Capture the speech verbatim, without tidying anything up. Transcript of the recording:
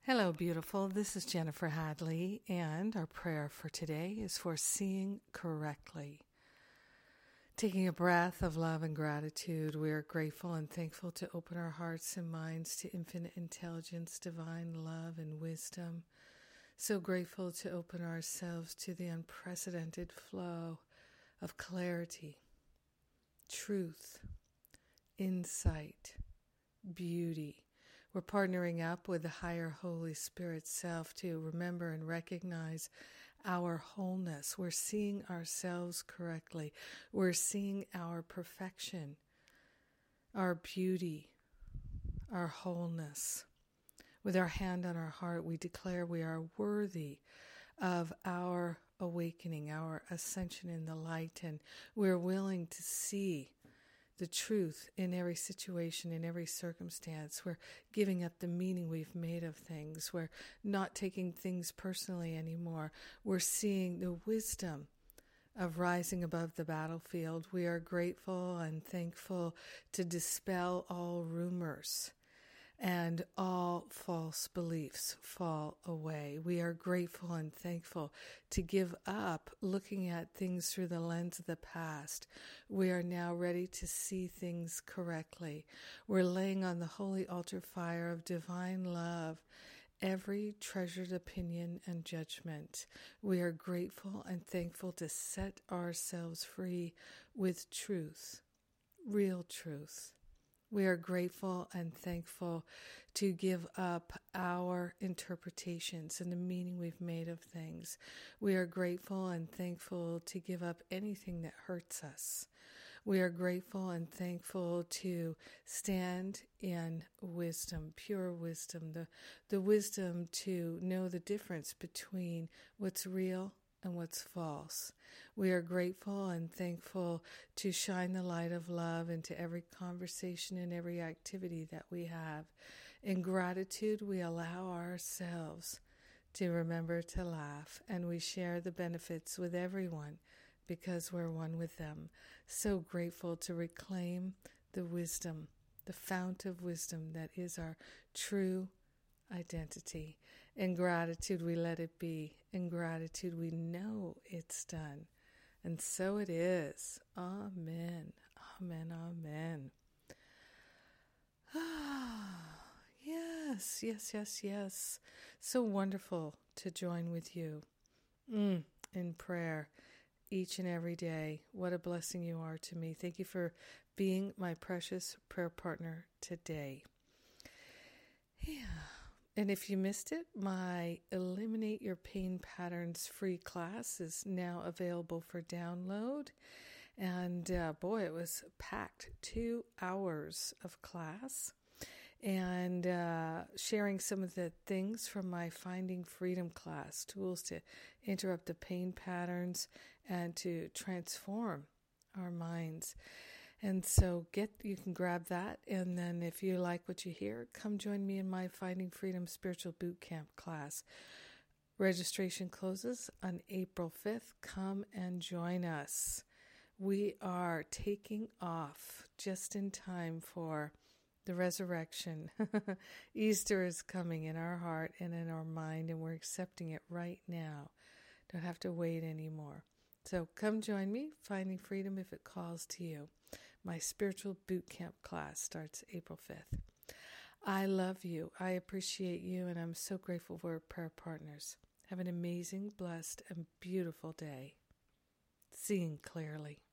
Hello, beautiful. This is Jennifer Hadley, and our prayer for today is for seeing correctly. Taking a breath of love and gratitude, we are grateful and thankful to open our hearts and minds to infinite intelligence, divine love, and wisdom. So grateful to open ourselves to the unprecedented flow of clarity, truth, insight, beauty. We're partnering up with the higher Holy Spirit self to remember and recognize our wholeness. We're seeing ourselves correctly. We're seeing our perfection, our beauty, our wholeness. With our hand on our heart, we declare we are worthy of our awakening, our ascension in the light, and we're willing to see the truth in every situation, in every circumstance. We're giving up the meaning we've made of things. We're not taking things personally anymore. We're seeing the wisdom of rising above the battlefield. We are grateful and thankful to dispel all rumors and all false beliefs fall away. We are grateful and thankful to give up looking at things through the lens of the past. We are now ready to see things correctly. We're laying on the holy altar fire of divine love every treasured opinion and judgment. We are grateful and thankful to set ourselves free with truth, real truth. We are grateful and thankful to give up our interpretations and the meaning we've made of things. We are grateful and thankful to give up anything that hurts us. We are grateful and thankful to stand in wisdom, pure wisdom, the, the wisdom to know the difference between what's real and what's false. We are grateful and thankful to shine the light of love into every conversation and every activity that we have. In gratitude, we allow ourselves to remember to laugh, and we share the benefits with everyone because we're one with them. So grateful to reclaim the wisdom, the fount of wisdom that is our true identity. In gratitude, we let it be. In gratitude, we know it's done. And so it is. Amen. Amen. Amen. Ah, yes, yes, yes, yes. So wonderful to join with you mm, in prayer each and every day. What a blessing you are to me. Thank you for being my precious prayer partner today. Yeah. And if you missed it, my Eliminate Your Pain Patterns free class is now available for download. And uh, boy, it was packed. Two hours of class. And uh, sharing some of the things from my Finding Freedom class, tools to interrupt the pain patterns and to transform our minds. And so get you can grab that, and then if you like what you hear, come join me in my Finding Freedom Spiritual Bootcamp class. Registration closes on April fifth. Come and join us. We are taking off just in time for the resurrection. Easter is coming in our heart and in our mind, and we're accepting it right now. Don't have to wait anymore. So come join me, Finding Freedom if it calls to you. My spiritual boot camp class starts April fifth. I love you. I appreciate you, and I'm so grateful for prayer partners. Have an amazing, blessed, and beautiful day. Seeing clearly.